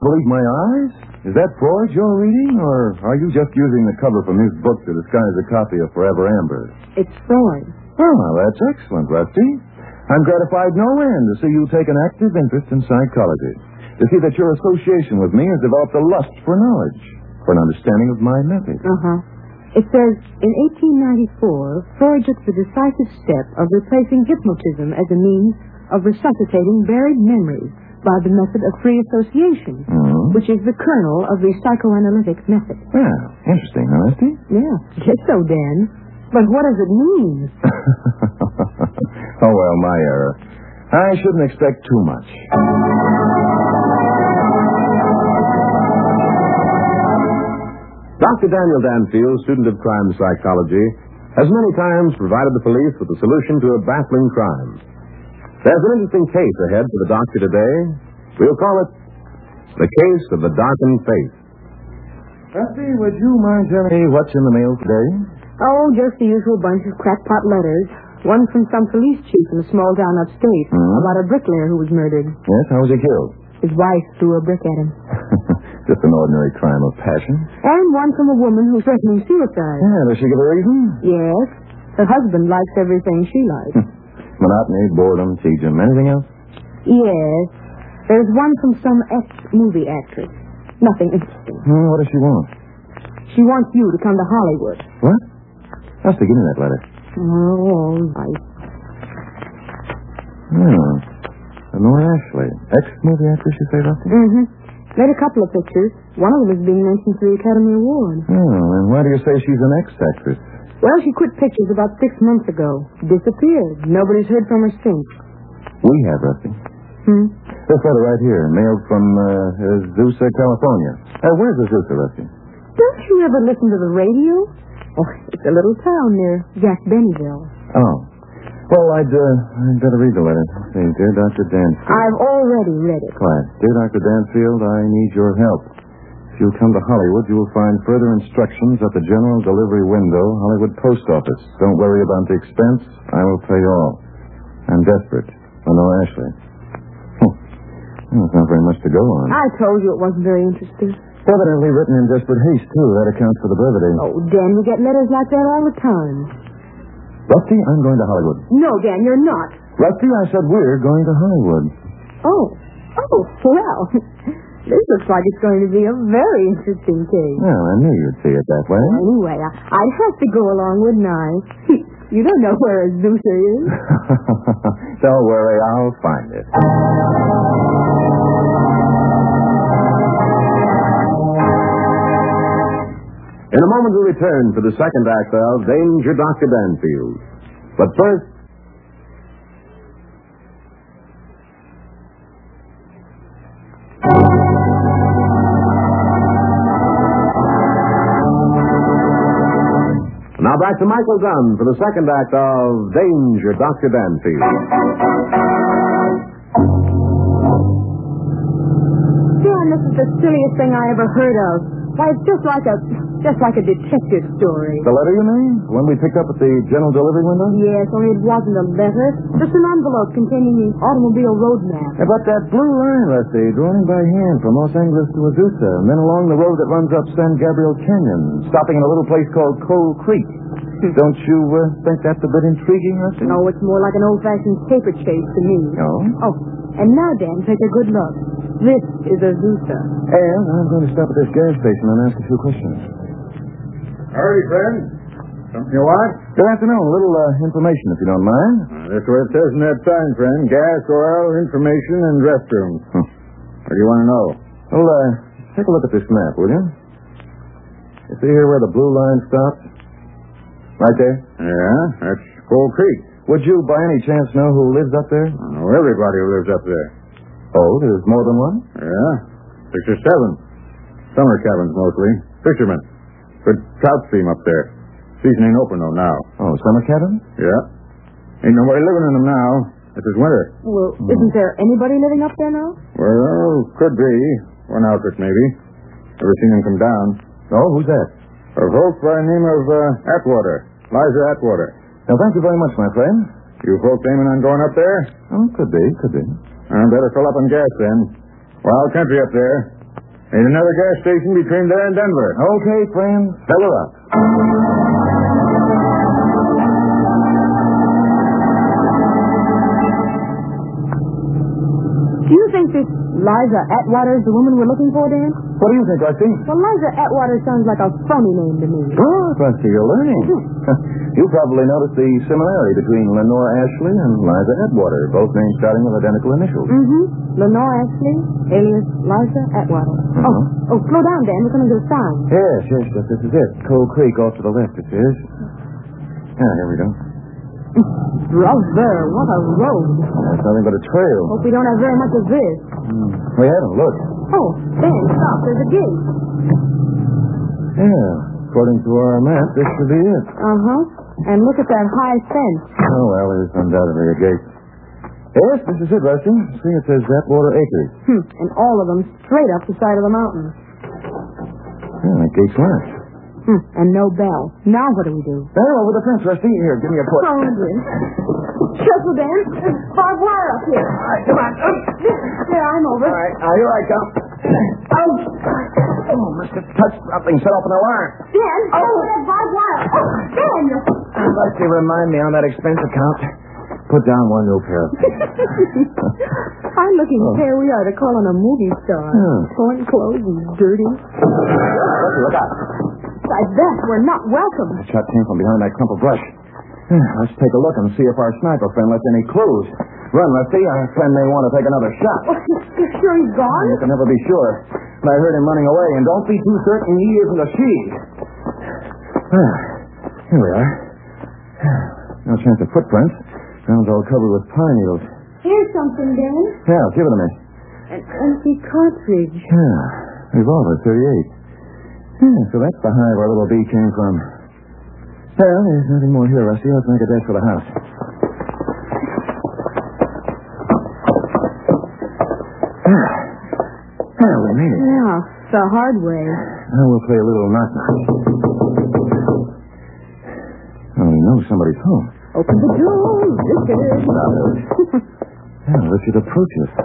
Believe my eyes? Is that Freud you're reading, or are you just using the cover from his book to disguise a copy of Forever Amber? It's Freud. Oh, that's excellent, Rusty. I'm gratified no end to see you take an active interest in psychology, to see that your association with me has developed a lust for knowledge, for an understanding of my method. It says, in 1894, Freud took the decisive step of replacing hypnotism as a means of resuscitating buried memories by the method of free association, which is the kernel of the psychoanalytic method. Well, interesting, huh, Rusty? Yeah, guess so, Dan. But what does it mean? Oh, well, my error. I shouldn't expect too much. Dr. Daniel Danfield, student of crime psychology, has many times provided the police with a solution to a baffling crime. There's an interesting case ahead for the doctor today. We'll call it The Case of the Darkened Face. Rusty, would you mind telling me what's in the mail today? Oh, just the usual bunch of crackpot letters. One from some police chief in a small town upstate about a bricklayer who was murdered. Yes, how was he killed? His wife threw a brick at him. Just an ordinary crime of passion. And one from a woman who's threatening suicide. Yeah, does she give a reason? Yes. Her husband likes everything she likes. Monotony, boredom, tedium, anything else? Yes. There's one from some ex-movie actress. Nothing interesting. What does she want? She wants you to come to Hollywood. What? Rusty, give me that letter. Oh, all right. Honora Ashley. Ex-movie actress, you say, Rusty? Made a couple of pictures. One of them is being mentioned for the Academy Award. Oh, and why do you say she's an ex-actress? Well, she quit pictures about 6 months ago. Disappeared. Nobody's heard from her since. We have, Rusty. This letter right here, mailed from Azusa, California. Where's Azusa, Rusty? Don't you ever listen to the radio? Oh, it's a little town near Jack Bennyville. Oh. Well, I'd better read the letter. Let's see, Dear Dr. Danfield. I've already read it. Quiet. Dear Dr. Danfield, I need your help. If you'll come to Hollywood, you will find further instructions at the general delivery window, Hollywood Post Office. Don't worry about the expense. I will pay all. I'm desperate. Honora Ashley. Well, it's not very much to go on. I told you it wasn't very interesting. Evidently written in desperate haste, too. That accounts for the brevity. Oh, Dan, we get letters like that all the time. Rusty, I'm going to Hollywood. No, Dan, you're not. Rusty, I said we're going to Hollywood. Oh, well. This looks like it's going to be a very interesting case. Well, I knew you'd see it that way. Anyway, I'd have to go along, wouldn't I? You don't know where Azusa is. Don't worry, I'll find it. In a moment, we'll return for the second act of Danger Dr. Danfield. But first... Now back to Michael Dunn for the second act of Danger Dr. Danfield. Dan, this is the silliest thing I ever heard of. Why, it's just like a detective story. The letter, you mean? The one we picked up at the general delivery window? Yes, only it wasn't a letter. Just an envelope containing the automobile road map. About that blue line, Rusty, drawn in by hand from Los Angeles to Azusa, and then along the road that runs up San Gabriel Canyon, stopping in a little place called Coal Creek. Don't you think that's a bit intriguing, Rusty? No, it's more like an old-fashioned paper chase to me. Oh? Oh, and now, Dan, take a good look. This is Azusa. And I'm going to stop at this gas station and ask a few questions. Howdy, friend. Something you want? Good afternoon. A little information, if you don't mind. That's what it says in that sign, friend. Gas, oil, information, and restrooms. What do you want to know? Well, take a look at this map, will you? You see here where the blue line stops? Right there? Yeah, that's Coal Creek. Would you, by any chance, know who lives up there? I know everybody who lives up there. Oh, there's more than one? Yeah, 6 or 7. Summer cabins, mostly. Fishermen. Good trout stream up there. Season ain't open, though, now. Oh, summer cabins? Yeah. Ain't nobody living in them now. This is winter. Well, isn't there anybody living up there now? Well, could be. One outfit, maybe. Never seen them come down. Oh, who's that? A folk by the name of Atwater. Liza Atwater. Now, thank you very much, my friend. You folks aiming on going up there? Oh, could be. Better fill up on gas, then. Wild country up there. Ain't another gas station between there and Denver. Okay, friend. Fill her up. Do you think this Liza Atwater is the woman we're looking for, Dan? What do you think, Rusty? Well, Liza Atwater sounds like a phony name to me. Oh, Rusty, you're learning. You probably noticed the similarity between Lenore Ashley and Liza Atwater, both names starting with identical initials. Mm-hmm. Lenore Ashley, alias Liza Atwater. Oh, slow down, Dan. We're going to get a sign. Yes, this is it. Coal Creek off to the left, it is. Here we go. Brother, what a road. That's nothing but a trail. Hope we don't have very much of this. We haven't, look. Oh, Dan, stop. There's a gate. Yeah, according to our map, this should be it. And look at that high fence. Oh, well, there's undoubtedly a gate. Yes, this is it, Rusty. See, it says Atwater Acres. And all of them straight up the side of the mountain. Yeah, that gate's locked. And no bell. Now what do we do? There, over the fence, Rusty. Here, give me a push. Oh, dear. Careful, Dan. There's barbed wire up here. All right, come on. There, I'm over. All right, now here I come. Ouch! Oh, must have touched something, set off an alarm. Dan, that barbed wire. Oh, Dan, you're... Rusty, remind me on that expense account. Put down one new pair of I'm looking fair we are to call on a movie star. Torn clothes and dirty. Rusty, look out. Besides that, we're not welcome. That shot came from behind that clump of brush. Let's take a look and see if our sniper friend left any clues. Run, Rusty. Our friend may want to take another shot. You sure he's gone? You can never be sure. But I heard him running away, and don't be too certain he isn't a she. Here we are. No chance of footprints. Ground's all covered with pine needles. Here's something, Dan. Yeah, give it to me. An empty cartridge. Yeah, revolver 38. Yeah, so that's the hive our little bee came from. Well, there's nothing more here, Rusty. Let's make a dash for the house. Well, we made it. Yeah, the hard way. Now we'll play a little knock-knock. Oh, we know somebody's home. Open the door. Well, let's get approach us.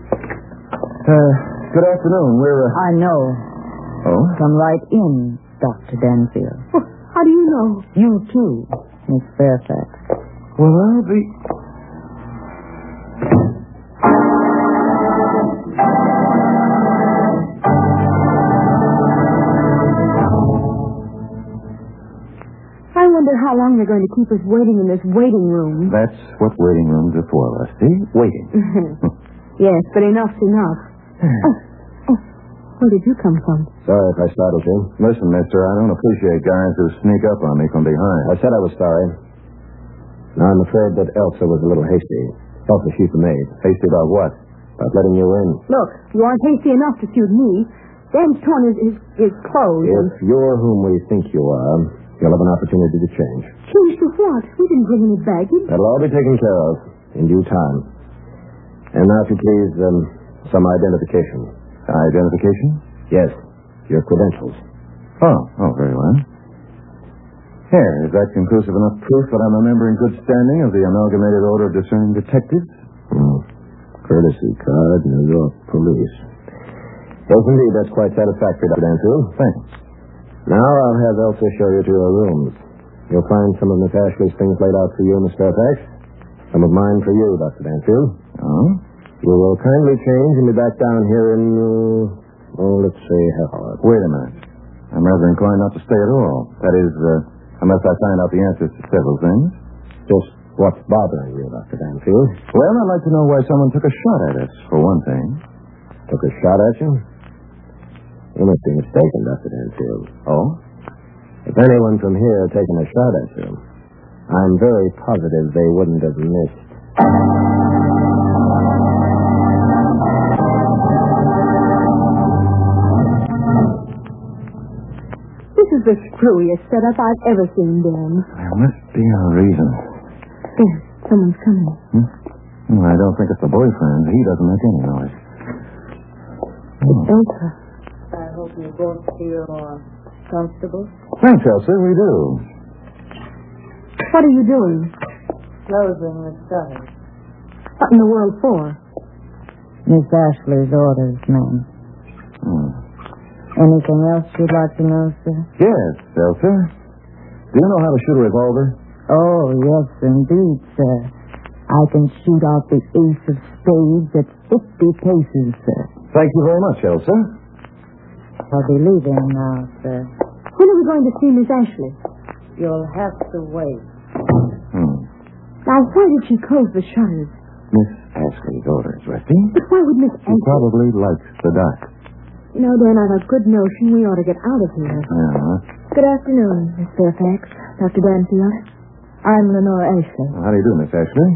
Good afternoon. We're, I know. Oh? Come right in, Dr. Danfield. Well, how do you know? You, too, Miss Fairfax. Well, I'll be... I wonder how long they're going to keep us waiting in this waiting room. That's what waiting rooms are for, Rusty. Waiting. Yes, but enough's enough. Where did you come from? Sorry if I startled you. Listen, mister, I don't appreciate guys who sneak up on me from behind. I said I was sorry. Now, I'm afraid that Elsa was a little hasty. Elsa, she's the maid. Hasty about what? About letting you in. Look, you aren't hasty enough to suit me. Dan's torn his clothes. If you're whom we think you are, you'll have an opportunity to change. Change to what? We didn't bring any baggage. That'll all be taken care of in due time. And now, if you please, some identification. Identification? Yes. Your credentials. Oh, very well. Here, is that conclusive enough proof that I'm a member in good standing of the Amalgamated Order of Discerning Detectives? Courtesy card, New York Police. Yes, indeed, that's quite satisfactory, Dr. Danfield. Thanks. Now I'll have Elsa show you to your rooms. You'll find some of Miss Ashley's things laid out for you, Miss Fairfax. Some of mine for you, Dr. Danfield. Oh? You will kindly change and be back down here in, let's see, half hour. Wait a minute. I'm rather inclined not to stay at all. That is, unless I find out the answers to several things. Just what's bothering you, Dr. Danfield? Well, I'd like to know why someone took a shot at us, for one thing. Took a shot at you? You must be mistaken, Dr. Danfield. Oh? If anyone from here had taken a shot at you, I'm very positive they wouldn't have missed. This is the screwiest setup I've ever seen, Dan. There must be a reason. There, someone's coming. Well, I don't think it's the boyfriend. He doesn't make any noise. It's Elsa. I hope you both feel comfortable. Thanks, Elsa. We do. What are you doing? Closing the shutters. What in the world for? Miss Ashley's orders, ma'am. Anything else you'd like to know, sir? Yes, Elsa. Do you know how to shoot a revolver? Oh, yes, indeed, sir. I can shoot out the ace of spades at 50 paces, sir. Thank you very much, Elsa. I'll be leaving now, sir. When are we going to see Miss Ashley? You'll have to wait. Now, why did she close the shutters? Miss Ashley's orders, Rusty. But why would Miss She Ashley... probably likes the dark. You know, Dan, I've a good notion we ought to get out of here. Uh-huh. Good afternoon, Miss Fairfax. Dr. Danfield. I'm Lenora Ashley. Well, how do you do, Miss Ashley?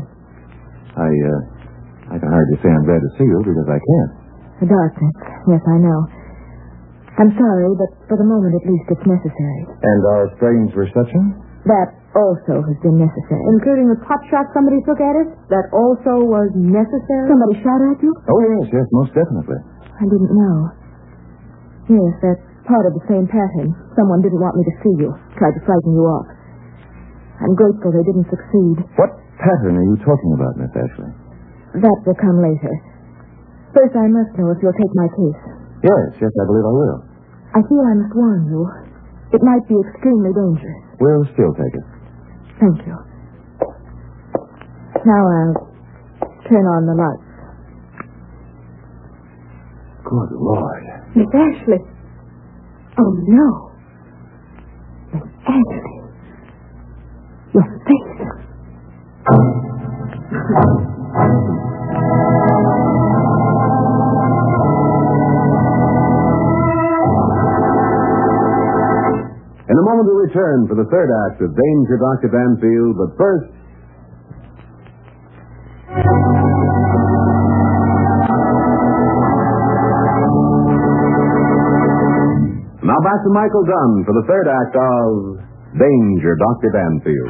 I can hardly say I'm glad to see you because I can't. The darkness. Yes, I know. I'm sorry, but for the moment at least it's necessary. And our strange reception? That also has been necessary. Including the pot shot somebody took at us? That also was necessary? Somebody shot at you? Oh, yes, most definitely. I didn't know. Yes, that's part of the same pattern. Someone didn't want me to see you. Tried to frighten you off. I'm grateful they didn't succeed. What pattern are you talking about, Miss Ashley? That will come later. First, I must know if you'll take my case. Yes, I believe I will. I feel I must warn you. It might be extremely dangerous. We'll still take it. Thank you. Now I'll turn on the lights. Good Lord. Miss Ashley. Oh, no. Miss Ashley. Your face. In a moment we'll return for the third act of Danger, Dr. Danfield, but first... Now back to Michael Dunn for the third act of Danger, Dr. Danfield.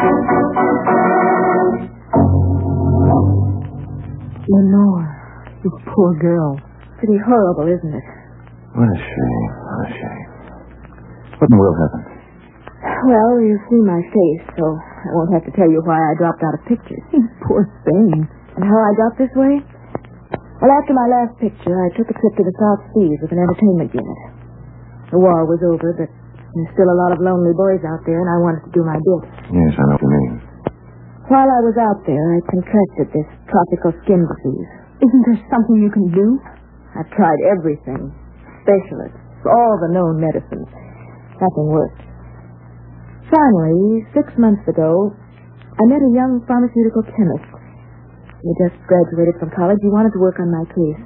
Lenore, you poor girl. Pretty horrible, isn't it? What a shame, what a shame. What in the world happened? Well, you see my face, so I won't have to tell you why I dropped out of pictures. Poor thing. And how I got this way? Well, after my last picture, I took a trip to the South Seas with an entertainment unit. The war was over, but there's still a lot of lonely boys out there, and I wanted to do my bit. Yes, I know what you mean. While I was out there, I contracted this tropical skin disease. Isn't there something you can do? I've tried everything. Specialists, all the known medicines. Nothing worked. Finally, 6 months ago, I met a young pharmaceutical chemist. He had just graduated from college. He wanted to work on my case.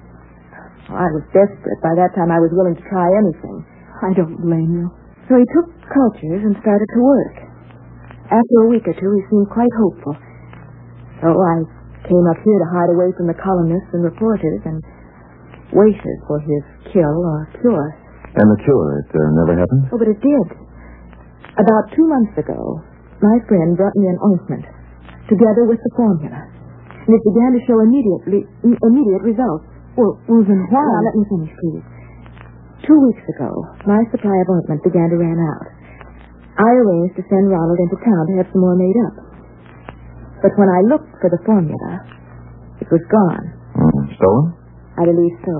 I was desperate. By that time, I was willing to try anything. I don't blame you. So he took cultures and started to work. After a week or two, he seemed quite hopeful. So I came up here to hide away from the columnists and reporters and waited for his kill or cure. And the cure, it never happened? Oh, but it did. About 2 months ago, my friend brought me an ointment, together with the formula. And it began to show immediate results. Well, then why? Now, let me finish, please. 2 weeks ago, my supply of ointment began to run out. I arranged to send Ronald into town to have some more made up. But when I looked for the formula, it was gone. Stolen? I believe so.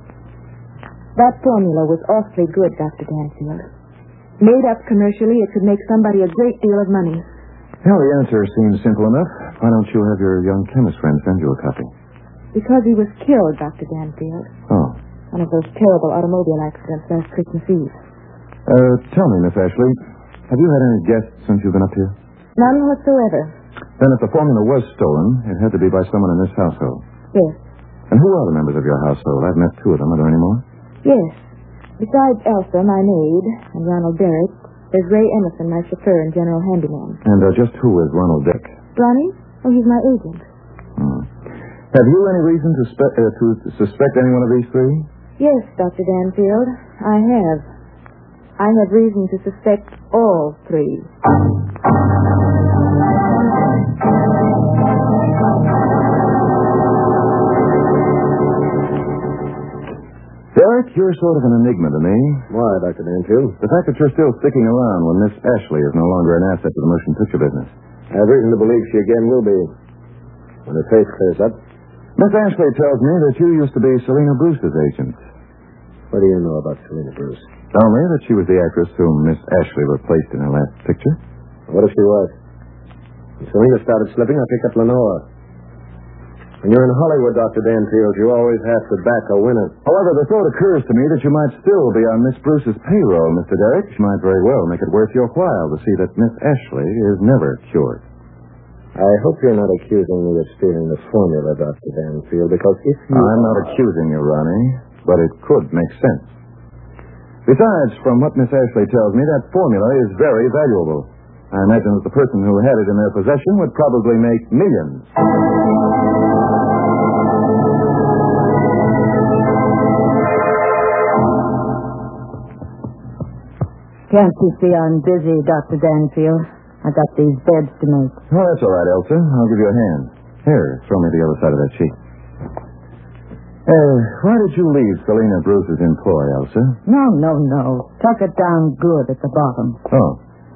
That formula was awfully good, Dr. Danfield. Made up commercially, it could make somebody a great deal of money. Well, the answer seems simple enough. Why don't you have your young chemist friend send you a copy? Because he was killed, Dr. Danfield. Oh. One of those terrible automobile accidents last Christmas Eve. Tell me, Miss Ashley, have you had any guests since you've been up here? None whatsoever. Then if the formula was stolen, it had to be by someone in this household. Yes. And who are the members of your household? I've met 2 of them. Are there any more? Yes. Besides Elsa, my maid, and Ronald Derrick, there's Ray Emerson, my chauffeur and general handyman. And just who is Ronald Dick? Ronnie? Oh, he's my agent. Have you any reason to suspect any one of these 3? Yes, Dr. Danfield, I have. I have reason to suspect all 3. Derek, you're sort of an enigma to me. Why, Dr. Danfield? The fact that you're still sticking around when Miss Ashley is no longer an asset to the motion picture business. I have reason to believe she again will be. When her face clears up. Miss Ashley tells me that you used to be Selena Brewster's agent. What do you know about Selena Bruce? Only that she was the actress whom Miss Ashley replaced in her last picture. What if she was? When Selena started slipping, I picked up Lenore. When you're in Hollywood, Dr. Danfield, you always have to back a winner. However, the thought occurs to me that you might still be on Miss Bruce's payroll, Mr. Derrick. She might very well make it worth your while to see that Miss Ashley is never cured. I hope you're not accusing me of stealing the formula, Dr. Danfield, because if you... I'm not accusing you, Ronnie, but it could make sense. Besides, from what Miss Ashley tells me, that formula is very valuable. I imagine that the person who had it in their possession would probably make millions. Can't you see I'm busy, Dr. Danfield? I got these beds to make. Oh, that's all right, Elsa. I'll give you a hand. Here, throw me the other side of that sheet. Why did you leave Selena Bruce's employ, Elsa? No. Tuck it down good at the bottom. Oh.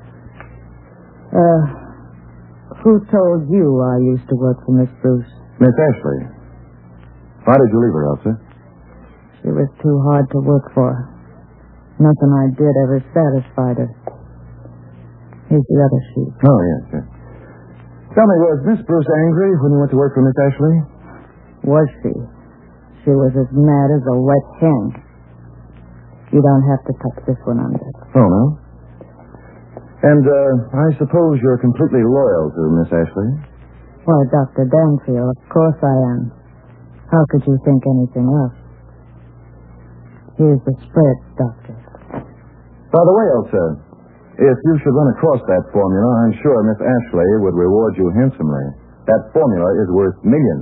Who told you I used to work for Miss Bruce? Miss Ashley. Why did you leave her, Elsa? She was too hard to work for. Nothing I did ever satisfied her. Here's the other sheet. Oh, yes. Tell me, was Miss Bruce angry when you went to work for Miss Ashley? Was she? She was as mad as a wet hen. You don't have to tuck this one under. Oh, no? And, I suppose you're completely loyal to Miss Ashley? Why, Dr. Danfield, of course I am. How could you think anything else? Here's the spread, Doctor. By the way, Elsa, if you should run across that formula, I'm sure Miss Ashley would reward you handsomely. That formula is worth millions.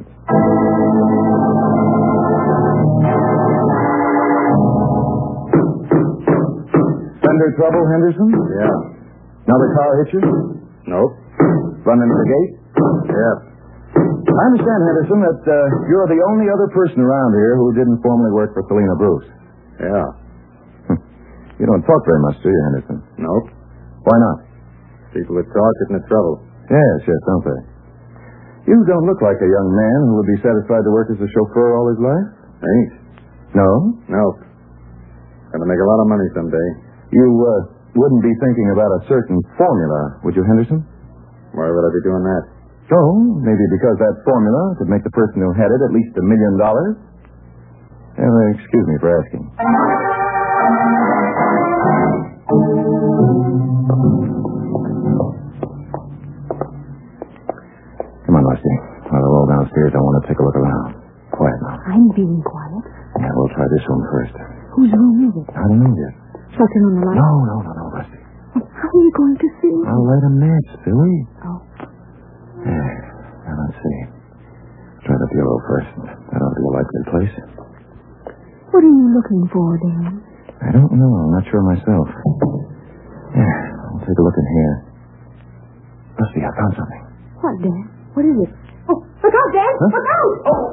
Under trouble, Henderson? Yeah. Another car hit you? Nope. Run into the gate? Yeah. I understand, Henderson, that you're the only other person around here who didn't formerly work for Selena Bruce. Yeah. You don't talk very much, do you, Henderson? Nope. Why not? People that talk get into trouble. Yes, don't they? You don't look like a young man who would be satisfied to work as a chauffeur all his life. Ain't? No? Nope. Gonna make a lot of money someday. You wouldn't be thinking about a certain formula, would you, Henderson? Why would I be doing that? Oh, maybe because that formula could make the person who had it at least $1 million. Excuse me for asking. Come on, Rusty. While we're all downstairs, I want to take a look around. Quiet now. I'm being quiet. Yeah, we'll try this room first. Whose room is it? I don't know yet. Shall I turn on the light? No, Rusty. How are you going to see? I'll light a match, silly. Oh. Yeah. Now, let's see. Try the bureau first. That ought to be a likely place. What are you looking for, Dan? I don't know. I'm not sure myself. Yeah, I'll take a look in here. Rusty, I found something. What, Dan? What is it? Oh, look out, Dan! Huh? Look out!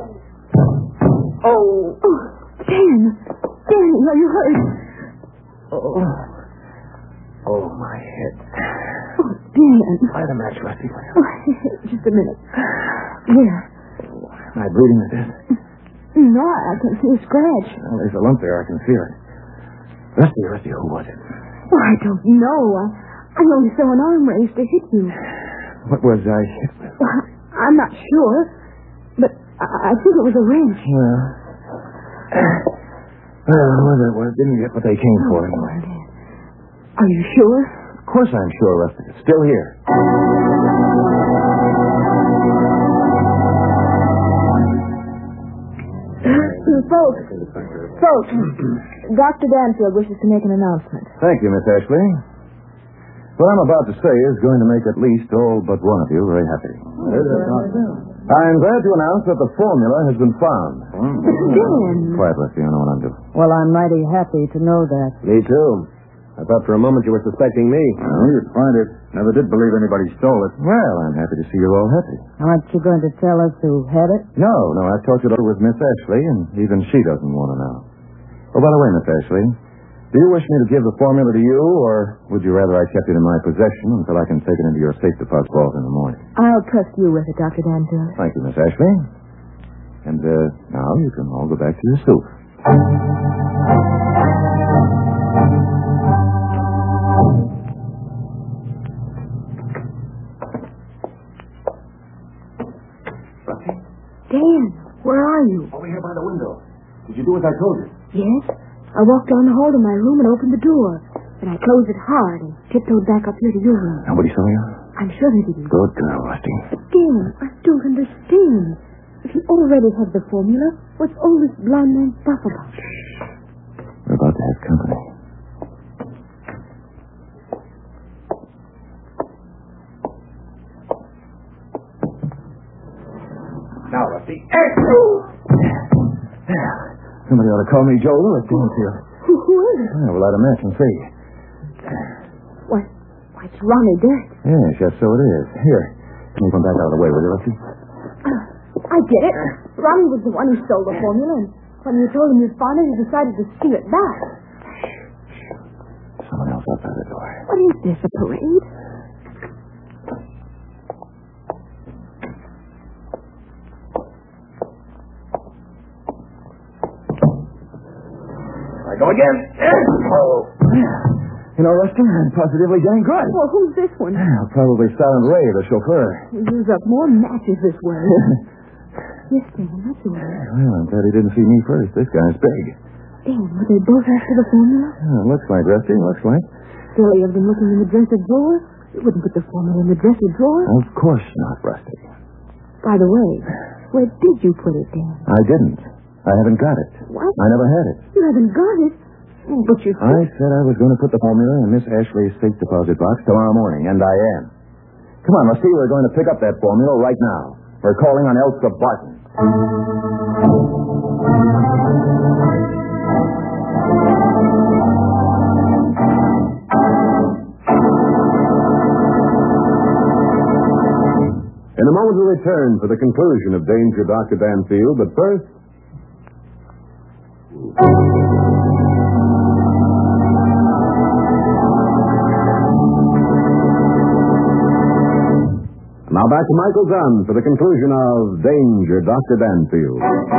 Oh, Dan! Dan, are you hurt? Oh, my head. Oh, Dan. Light a match, Rusty. Oh, just a minute. Where? Am I bleeding to death? No, I can see a scratch. Well, there's a lump there. I can feel it. Rusty, who was it? Oh, I don't know. I only saw an arm raised to hit you. What was I hit with? Well, I'm not sure, but I think it was a wrench. Well, whoever it was didn't get what they came for anyway. Are you sure? Of course I'm sure, Rusty. It's still here. Folks, Dr. Danfield wishes to make an announcement. Thank you, Miss Ashley. What I'm about to say is going to make at least all but one of you very happy. I'm glad to announce that the formula has been found. Dan. Quiet, Rusty. I know what I'm doing. Well, I'm mighty happy to know that. Me too. I thought for a moment you were suspecting me. Well, you'd find it. Never did believe anybody stole it. Well, I'm happy to see you're all happy. Aren't you going to tell us who had it? No, I've talked it over with Miss Ashley, and even she doesn't want to know. Oh, by the way, Miss Ashley, do you wish me to give the formula to you, or would you rather I kept it in my possession until I can take it into your safe deposit vault in the morning? I'll trust you with it, Dr. Danfield. Thank you, Miss Ashley. And now you can all go back to your soup. do as I told you? Yes. I walked down the hall to my room and opened the door. And I closed it hard and tiptoed back up here to your room. Nobody saw you? I'm sure they didn't. Good girl, Rusty. Dan, I don't understand. If you already have the formula, what's all this blind man stuff about? We're about to have company. Now, Rusty. Somebody ought to call me Joe Lewis, don't you? Who is it? We'll light a match and see. Why, it's Ronnie Derrick. Yes, so it is. Here, can you come back out of the way, will you, Rusty? I get it. Ronnie was the one who stole the formula, and when you told him you'd found it, he decided to steal it back. Someone else outside the door. What is this, a parade? I go again. You know, Rusty, I'm positively dang good. Well, who's this one? Probably Silent Ray, the chauffeur. He use up more matches this way. Yes, Dan, that's all right. Well, I'm glad he didn't see me first. This guy's big. Dan, were they both after the formula? Looks like, Rusty, looks like. Silly of them looking in the dresser drawer. You wouldn't put the formula in the dresser drawer. Of course not, Rusty. By the way, where did you put it, Dan? I didn't. I haven't got it. What? I never had it. You haven't got it? But you said... I said I was going to put the formula in Miss Ashley's safe deposit box tomorrow morning, and I am. Come on, Rusty, we're going to pick up that formula right now. We're calling on Elsa Barton. In a moment, we'll return for the conclusion of Danger, Dr. Banfield, but first... Now back to Michael Dunn for the conclusion of Danger, Dr. Banfield.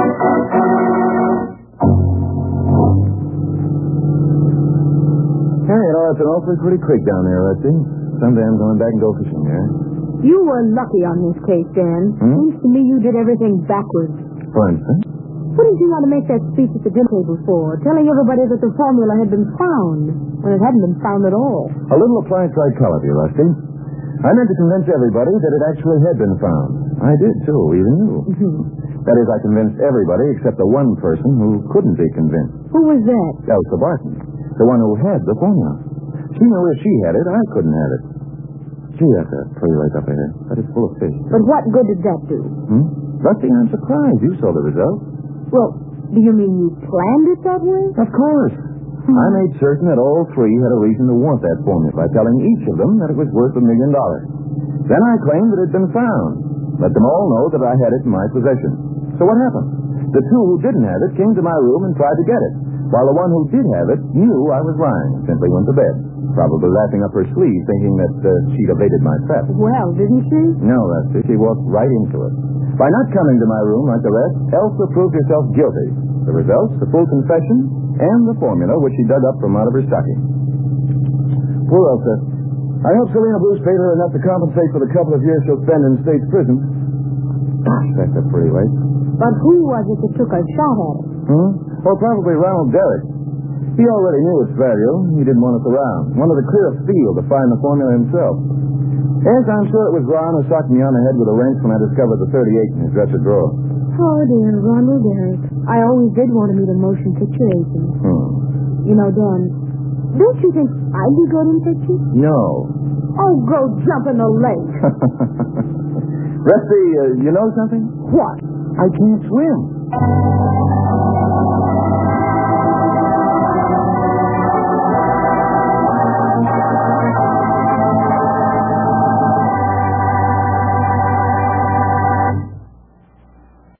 Hey, you know, it's an awfully pretty creek down there, Rusty. Someday I'm going back and go fishing there. You were lucky on this case, Dan. Seems to me you did everything backwards. For instance? What did you want to make that speech at the dinner table for? Telling everybody that the formula had been found, when it hadn't been found at all. A little applied psychology, Rusty. I meant to convince everybody that it actually had been found. I did, too, even you. Mm-hmm. That is, I convinced everybody except the one person who couldn't be convinced. Who was that? Elsa Barton, the one who had the formula. She knew if she had it, I couldn't have it. Gee, that's a pretty lake up ahead, but it's full of fish. But what good did that do? Rusty, I'm surprised you saw the result. Well, do you mean you planned it that way? Of course. I made certain that all three had a reason to want that formula by telling each of them that it was worth $1 million. Then I claimed that it had been found. Let them all know that I had it in my possession. So what happened? The two who didn't have it came to my room and tried to get it, while the one who did have it knew I was lying, simply went to bed, probably laughing up her sleeve, thinking that she'd evaded my trap. Well, didn't she? No, Rusty. She walked right into it. By not coming to my room like the rest, Elsa proved herself guilty. The results, the full confession, and the formula which she dug up from out of her stocking. Poor Elsa. I hope Selena Blues paid her enough to compensate for the couple of years she'll spend in state's prison. That's a pretty late. But who was it that took a shot at it? Well, probably Ronald Derrick. He already knew its value. He didn't want us around. Wanted to clear a field to find the formula himself. Yes, I'm sure it was Ron who socked me on the head with a wrench when I discovered the .38 in his dresser drawer. Oh, dear, Ronald Derrick. I always did want to meet a motion picture agent. You know, Dan, don't you think I'd be good in pictures? No. Oh, go jump in the lake. Rusty, you know something? What? I can't swim.